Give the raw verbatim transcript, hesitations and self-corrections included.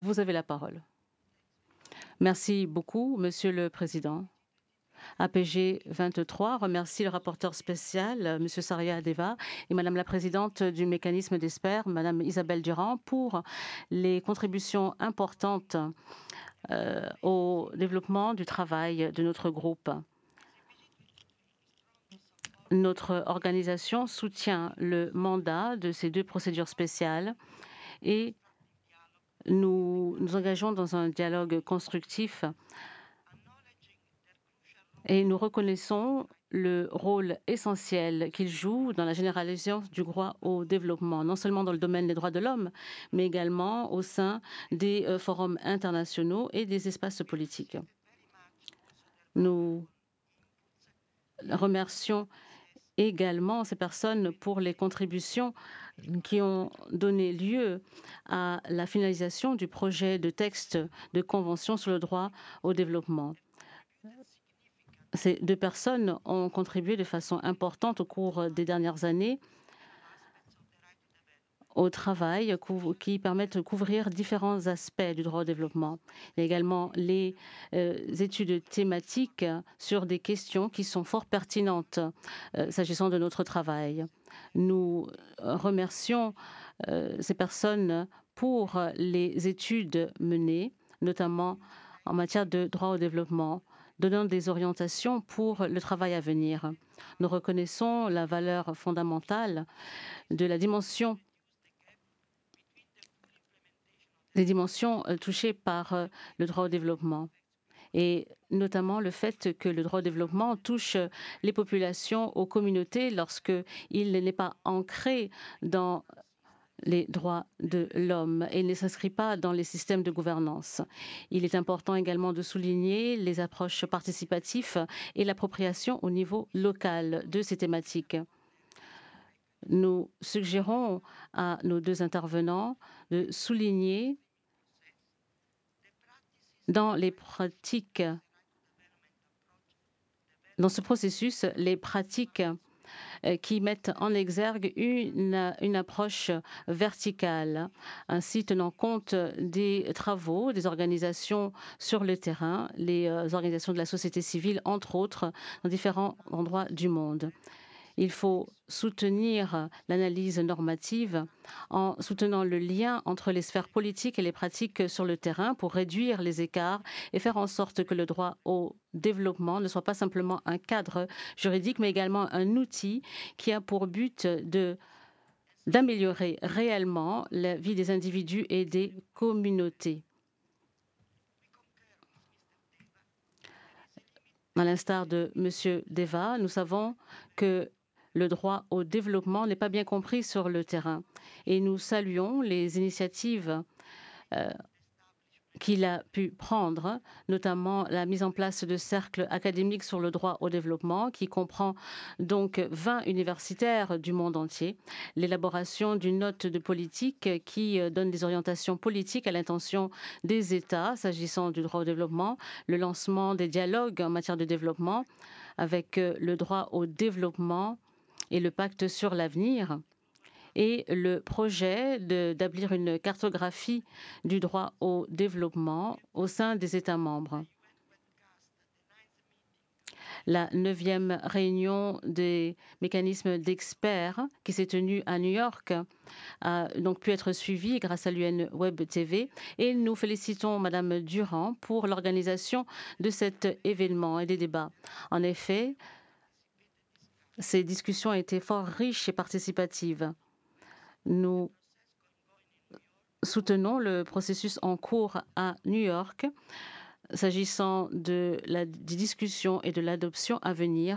Vous avez la parole. Merci beaucoup, Monsieur le Président. A P G vingt-trois remercie le rapporteur spécial, euh, Monsieur Saria Deva, et Madame la Présidente du mécanisme d'Espère, Madame Isabelle Durand, pour les contributions importantes euh, au développement du travail de notre groupe. Notre organisation soutient le mandat de ces deux procédures spéciales et nous nous engageons dans un dialogue constructif et nous reconnaissons le rôle essentiel qu'il joue dans la généralisation du droit au développement, non seulement dans le domaine des droits de l'homme, mais également au sein des euh, forums internationaux et des espaces politiques. Nous remercions également ces personnes pour les contributions qui ont donné lieu à la finalisation du projet de texte de convention sur le droit au développement. Ces deux personnes ont contribué de façon importante au cours des dernières années au travail qui permettent de couvrir différents aspects du droit au développement. Il y a également les euh, études thématiques sur des questions qui sont fort pertinentes euh, s'agissant de notre travail. Nous remercions euh, ces personnes pour les études menées, notamment en matière de droit au développement, donnant des orientations pour le travail à venir. Nous reconnaissons la valeur fondamentale de la dimension des dimensions euh, touchées par euh, le droit au développement et notamment le fait que le droit au développement touche les populations, aux communautés lorsque il n'est pas ancré dans les droits de l'homme et ne s'inscrit pas dans les systèmes de gouvernance. Il est important également de souligner les approches participatives et l'appropriation au niveau local de ces thématiques. Nous suggérons à nos deux intervenants de souligner dans les pratiques, dans ce processus, les pratiques euh, qui mettent en exergue une, une approche verticale, ainsi tenant compte des travaux des organisations sur le terrain, les euh, organisations de la société civile, entre autres, dans différents endroits du monde. Il faut soutenir l'analyse normative en soutenant le lien entre les sphères politiques et les pratiques sur le terrain pour réduire les écarts et faire en sorte que le droit au développement ne soit pas simplement un cadre juridique, mais également un outil qui a pour but de d'améliorer réellement la vie des individus et des communautés. À l'instar de M. Deva, nous savons que le droit au développement n'est pas bien compris sur le terrain. Et nous saluons les initiatives euh, qu'il a pu prendre, notamment la mise en place de cercles académiques sur le droit au développement, qui comprend donc vingt universitaires du monde entier, l'élaboration d'une note de politique qui donne des orientations politiques à l'intention des États s'agissant du droit au développement, le lancement des dialogues en matière de développement avec le droit au développement et le pacte sur l'avenir, et le projet d'établir une cartographie du droit au développement au sein des États membres. La neuvième réunion des mécanismes d'experts qui s'est tenue à New York a donc pu être suivie grâce à l'U N Web T V et nous félicitons Madame Durand pour l'organisation de cet événement et des débats. En effet, ces discussions ont été fort riches et participatives. Nous soutenons le processus en cours à New York s'agissant de la, des discussions et de l'adoption à venir